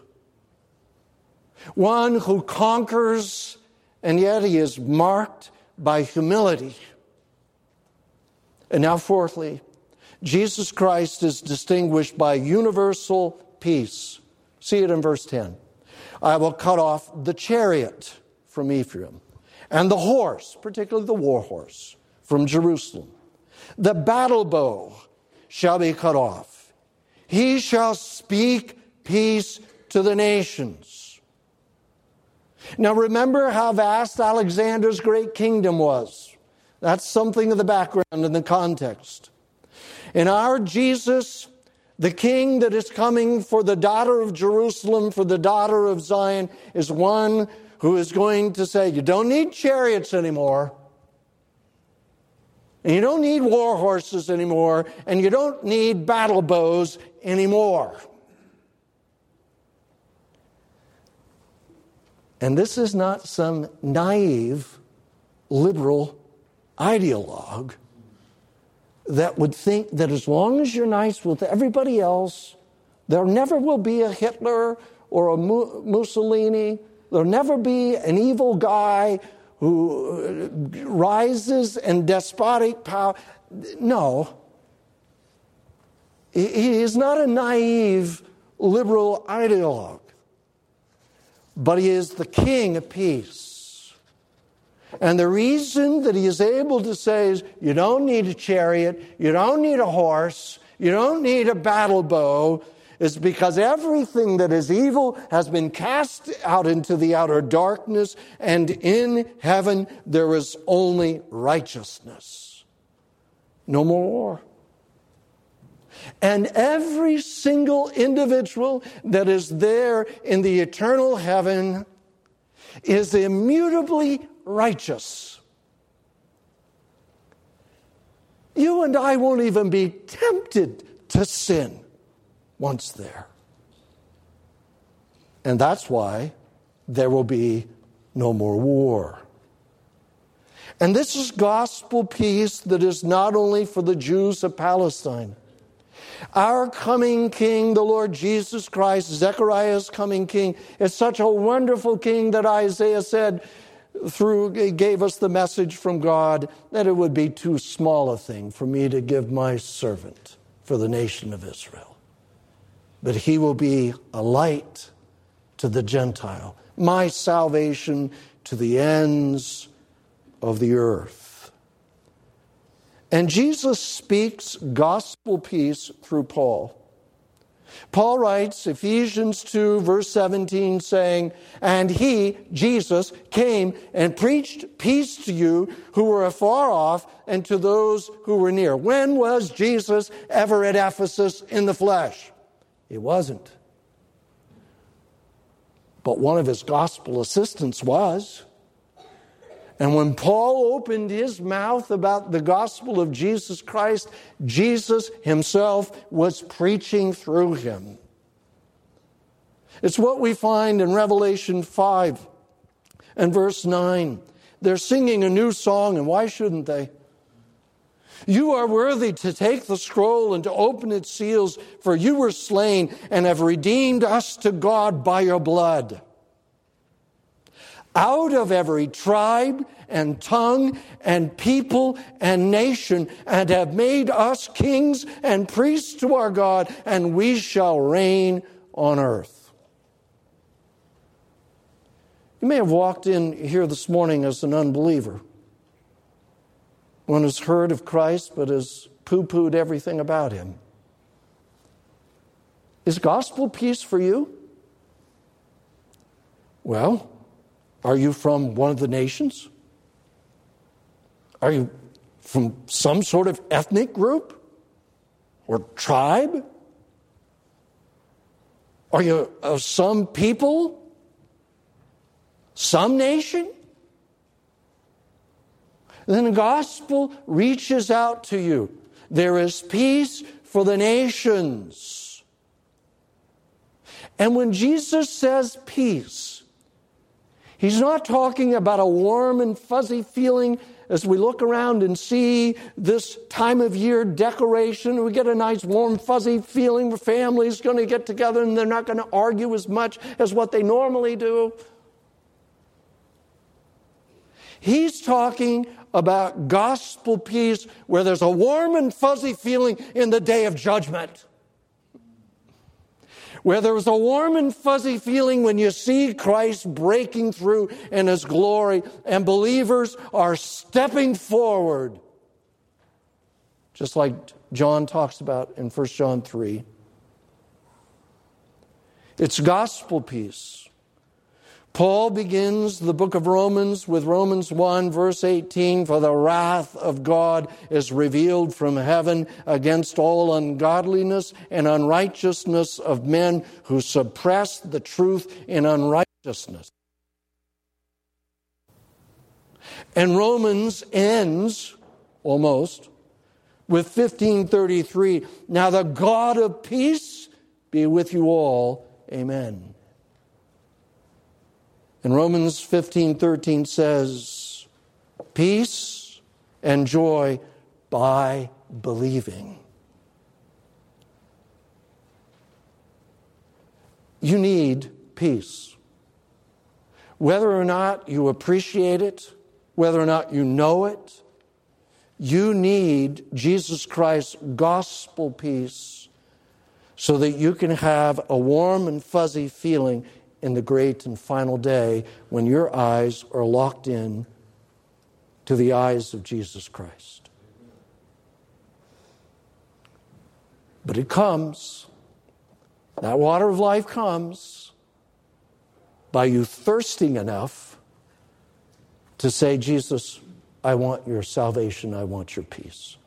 One who conquers, and yet he is marked by humility. And now fourthly, Jesus Christ is distinguished by universal peace. See it in verse 10. I will cut off the chariot from Ephraim, and the horse, particularly the war horse, from Jerusalem. The battle bow shall be cut off. He shall speak peace to the nations. Now remember how vast Alexander's great kingdom was. That's something of the background and the context. In our Jesus, the king that is coming for the daughter of Jerusalem, for the daughter of Zion, is one who is going to say, you don't need chariots anymore. And you don't need war horses anymore. And you don't need battle bows anymore. And this is not some naive liberal ideologue that would think that as long as you're nice with everybody else, there never will be a Hitler or a Mussolini. There'll never be an evil guy who rises in despotic power. No. He is not a naive liberal ideologue, but he is the King of peace. And the reason that he is able to say is, you don't need a chariot, you don't need a horse, you don't need a battle bow, is because everything that is evil has been cast out into the outer darkness, and in heaven there is only righteousness. No more war. And every single individual that is there in the eternal heaven is immutably righteous. You and I won't even be tempted to sin once there. And that's why there will be no more war. And this is gospel peace that is not only for the Jews of Palestine. Our coming King, the Lord Jesus Christ, Zechariah's coming King, is such a wonderful King that Isaiah said, gave us the message from God that it would be too small a thing for me to give my servant for the nation of Israel. But he will be a light to the Gentile, my salvation to the ends of the earth. And Jesus speaks gospel peace through Paul. Paul writes, Ephesians 2, verse 17, saying, and he, Jesus, came and preached peace to you who were afar off and to those who were near. When was Jesus ever at Ephesus in the flesh? He wasn't. But one of his gospel assistants was. And when Paul opened his mouth about the gospel of Jesus Christ, Jesus himself was preaching through him. It's what we find in Revelation 5 and verse 9. They're singing a new song, and why shouldn't they? You are worthy to take the scroll and to open its seals, for you were slain and have redeemed us to God by your blood. Out of every tribe and tongue and people and nation, and have made us kings and priests to our God, and we shall reign on earth. You may have walked in here this morning as an unbeliever. One has heard of Christ but has poo-pooed everything about him. Is gospel peace for you? Well, are you from one of the nations? Are you from some sort of ethnic group or tribe? Are you of some people? Some nation? Then the gospel reaches out to you. There is peace for the nations. And when Jesus says peace, he's not talking about a warm and fuzzy feeling as we look around and see this time of year decoration, we get a nice warm fuzzy feeling where families going to get together and they're not going to argue as much as what they normally do. He's talking about gospel peace where there's a warm and fuzzy feeling in the day of judgment. Where there was a warm and fuzzy feeling when you see Christ breaking through in His glory and believers are stepping forward. Just like John talks about in 1 John 3. It's gospel peace. Paul begins the book of Romans with Romans 1, verse 18, "For the wrath of God is revealed from heaven against all ungodliness and unrighteousness of men who suppress the truth in unrighteousness." And Romans ends, almost, with 15:33, "Now the God of peace be with you all. Amen." And Romans 15:13 says, "Peace and joy by believing." You need peace. Whether or not you appreciate it, whether or not you know it, you need Jesus Christ's gospel peace so that you can have a warm and fuzzy feeling in the great and final day when your eyes are locked in to the eyes of Jesus Christ. But it comes, that water of life comes by you thirsting enough to say, "Jesus, I want your salvation, I want your peace."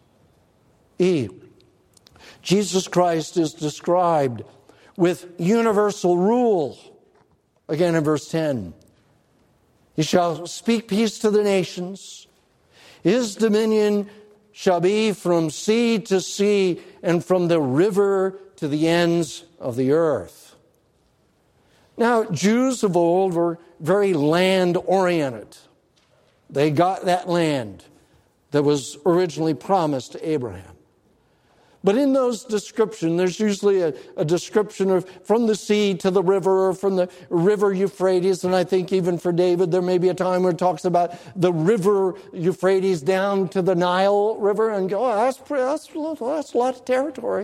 Jesus Christ is described with universal rule. Again in verse 10, "He shall speak peace to the nations. His dominion shall be from sea to sea and from the river to the ends of the earth." Now, Jews of old were very land-oriented. They got that land that was originally promised to Abraham. But in those descriptions, there's usually a description of from the sea to the river or from the river Euphrates. And I think even for David, there may be a time where it talks about the river Euphrates down to the Nile River and go, "Oh, that's a lot of territory."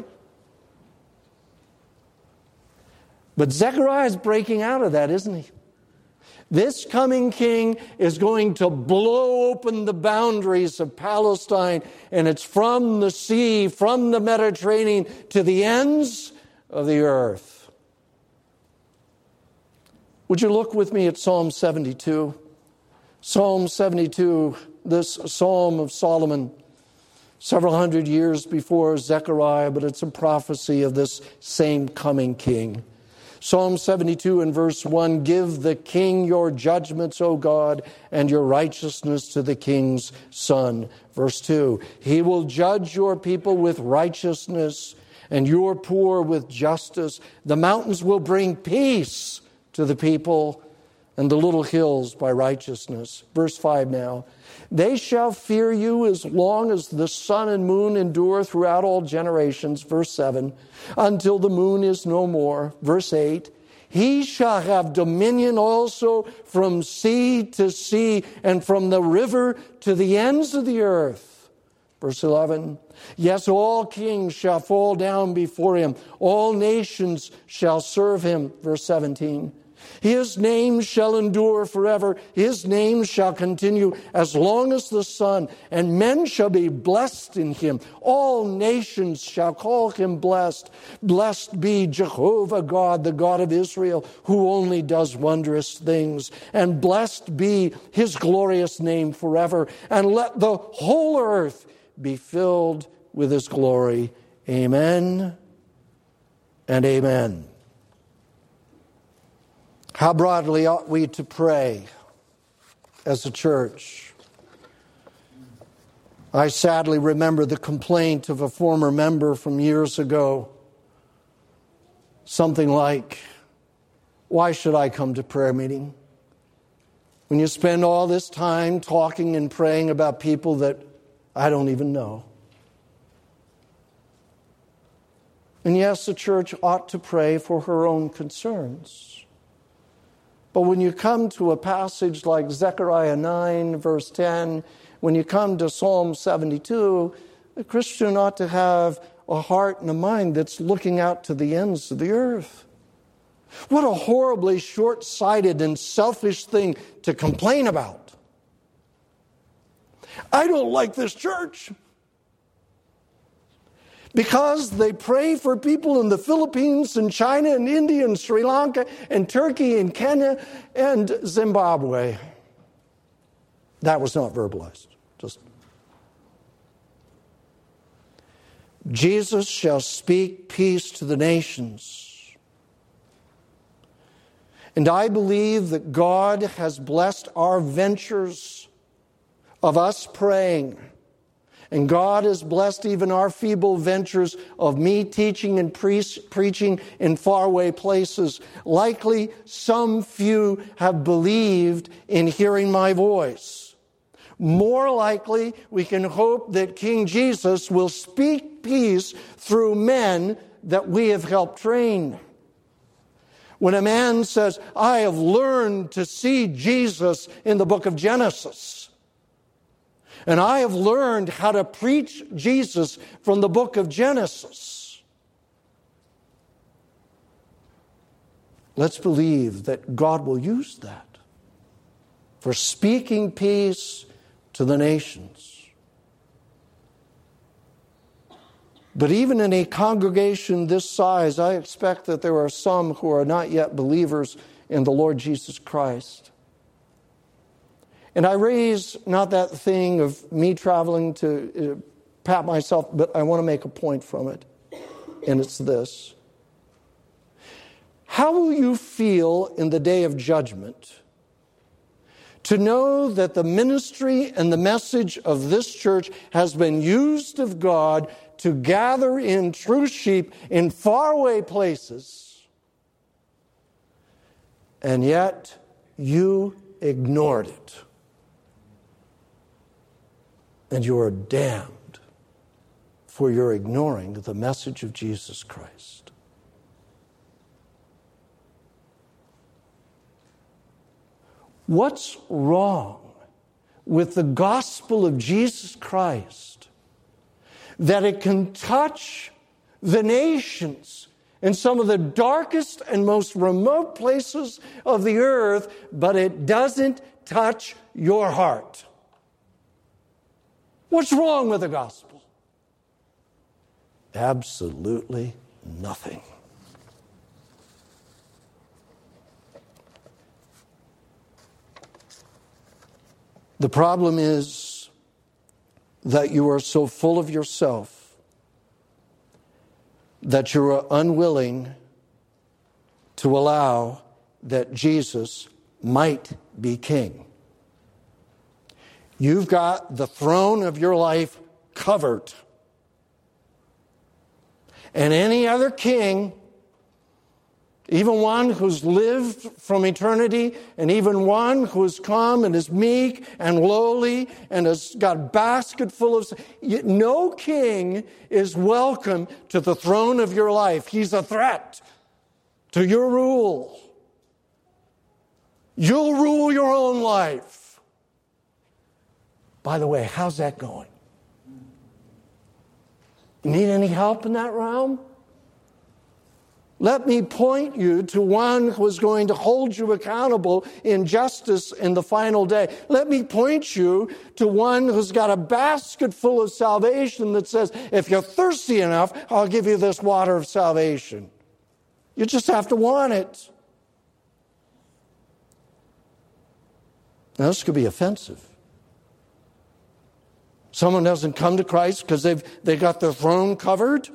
But Zechariah is breaking out of that, isn't he? This coming king is going to blow open the boundaries of Palestine, and it's from the sea, from the Mediterranean, to the ends of the earth. Would you look with me at Psalm 72? Psalm 72, this Psalm of Solomon, several hundred years before Zechariah, but it's a prophecy of this same coming king. Psalm 72 and verse 1, "Give the king your judgments, O God, and your righteousness to the king's son." Verse 2, "He will judge your people with righteousness and your poor with justice. The mountains will bring peace to the people and the little hills by righteousness." Verse 5 now, "They shall fear you as long as the sun and moon endure throughout all generations." Verse 7, "Until the moon is no more." Verse 8, "He shall have dominion also from sea to sea and from the river to the ends of the earth." Verse 11, "Yes, all kings shall fall down before him. All nations shall serve him." Verse 17, "His name shall endure forever. His name shall continue as long as the sun, and men shall be blessed in him. All nations shall call him blessed. Blessed be Jehovah God, the God of Israel, who only does wondrous things. And blessed be his glorious name forever. And let the whole earth be filled with his glory." Amen and amen. How broadly ought we to pray as a church? I sadly remember the complaint of a former member from years ago. Something like, "Why should I come to prayer meeting? When you spend all this time talking and praying about people that I don't even know. And yes, the church ought to pray for her own concerns. But when you come to a passage like Zechariah 9, verse 10, when you come to Psalm 72, a Christian ought to have a heart and a mind that's looking out to the ends of the earth. What a horribly short-sighted and selfish thing to complain about. I don't like this church because they pray for people in the Philippines and China and India and Sri Lanka and Turkey and Kenya and Zimbabwe. That was not verbalized. Jesus shall speak peace to the nations. And I believe that God has blessed our ventures of us praying. And God has blessed even our feeble ventures of me teaching and preaching in faraway places. Likely some few have believed in hearing my voice. More likely, we can hope that King Jesus will speak peace through men that we have helped train. When a man says, I have learned to see Jesus in the book of Genesis, and I have learned how to preach Jesus from the book of Genesis, let's believe that God will use that for speaking peace to the nations. But even in a congregation this size, I expect that there are some who are not yet believers in the Lord Jesus Christ. And I raise not that thing of me traveling to pat myself, but I want to make a point from it. And it's this. How will you feel in the day of judgment to know that the ministry and the message of this church has been used of God to gather in true sheep in faraway places, and yet you ignored it, and you are damned for your ignoring the message of Jesus Christ? What's wrong with the gospel of Jesus Christ that it can touch the nations in some of the darkest and most remote places of the earth, but it doesn't touch your heart? What's wrong with the gospel? Absolutely nothing. The problem is that you are so full of yourself that you are unwilling to allow that Jesus might be king. You've got the throne of your life covered. And any other king, even one who's lived from eternity, and even one who's come and is meek and lowly and has got a basket full of... No king is welcome to the throne of your life. He's a threat to your rule. You'll rule your own life. By the way, how's that going? Need any help in that realm? Let me point you to one who is going to hold you accountable in justice in the final day. Let me point you to one who's got a basket full of salvation that says, if you're thirsty enough, I'll give you this water of salvation. You just have to want it. Now, this could be offensive. Someone doesn't come to Christ because they've got their throne covered.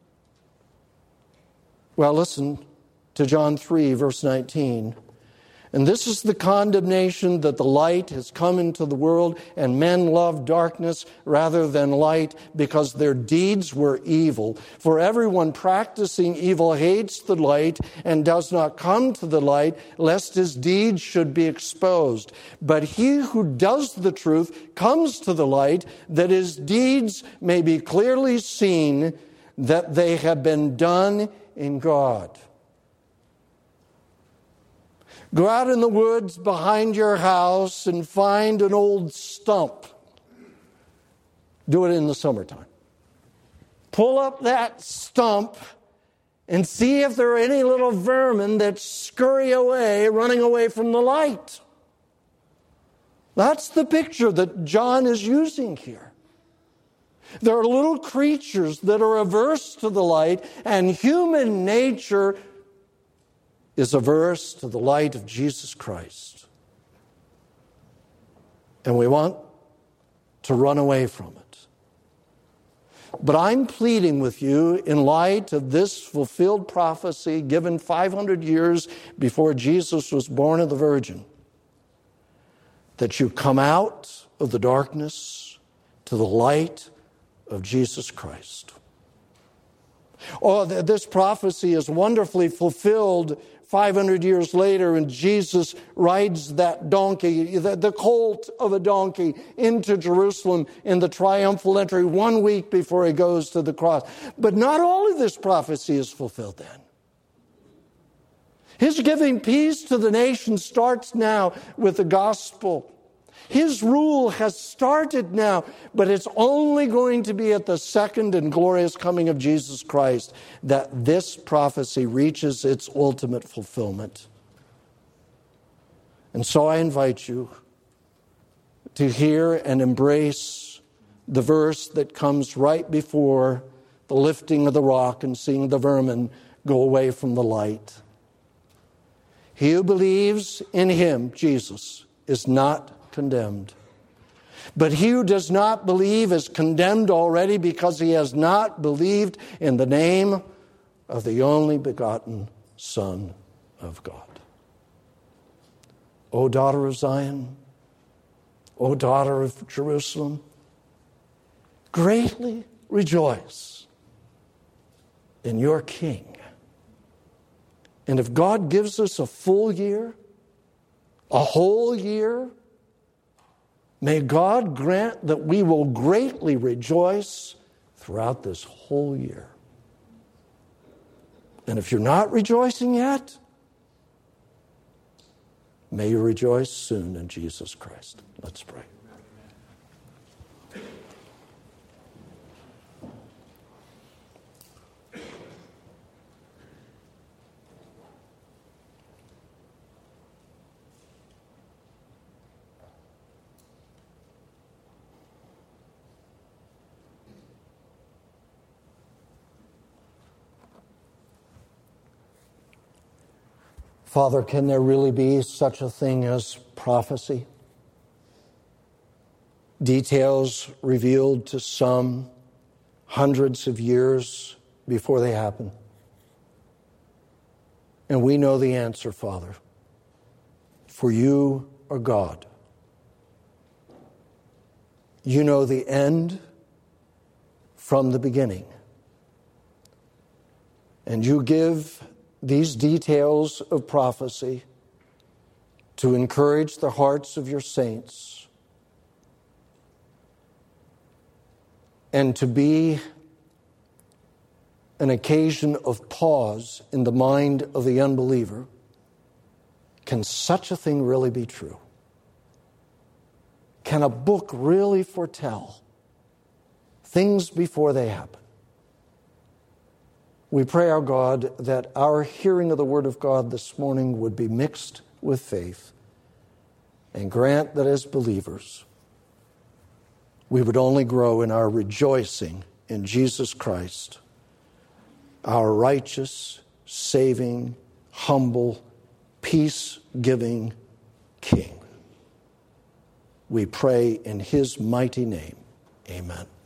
Well, listen to John 3, verse 19. And this is the condemnation, that the light has come into the world, and men love darkness rather than light, because their deeds were evil. For everyone practicing evil hates the light and does not come to the light, lest his deeds should be exposed. But he who does the truth comes to the light, that his deeds may be clearly seen, that they have been done in God. Go out in the woods behind your house and find an old stump. Do it in the summertime. Pull up that stump and see if there are any little vermin that scurry away, running away from the light. That's the picture that John is using here. There are little creatures that are averse to the light, and human nature is averse to the light of Jesus Christ. And we want to run away from it. But I'm pleading with you, in light of this fulfilled prophecy given 500 years before Jesus was born of the Virgin, that you come out of the darkness to the light of Jesus Christ. Oh, this prophecy is wonderfully fulfilled 500 years later, and Jesus rides that donkey, the colt of a donkey, into Jerusalem in the triumphal entry 1 week before he goes to the cross. But not all of this prophecy is fulfilled then. His giving peace to the nation starts now with the gospel. His rule has started now, but it's only going to be at the second and glorious coming of Jesus Christ that this prophecy reaches its ultimate fulfillment. And so I invite you to hear and embrace the verse that comes right before the lifting of the rock and seeing the vermin go away from the light. He who believes in him, Jesus, is not condemned. But he who does not believe is condemned already, because he has not believed in the name of the only begotten Son of God. O daughter of Zion, O daughter of Jerusalem, greatly rejoice in your King. And if God gives us a full year, a whole year, may God grant that we will greatly rejoice throughout this whole year. And if you're not rejoicing yet, may you rejoice soon in Jesus Christ. Let's pray. Father, can there really be such a thing as prophecy? Details revealed to some hundreds of years before they happen. And we know the answer, Father. For you are God. You know the end from the beginning. And you give these details of prophecy to encourage the hearts of your saints and to be an occasion of pause in the mind of the unbeliever. Can such a thing really be true? Can a book really foretell things before they happen? We pray, our God, that our hearing of the Word of God this morning would be mixed with faith, and grant that as believers, we would only grow in our rejoicing in Jesus Christ, our righteous, saving, humble, peace-giving King. We pray in His mighty name. Amen.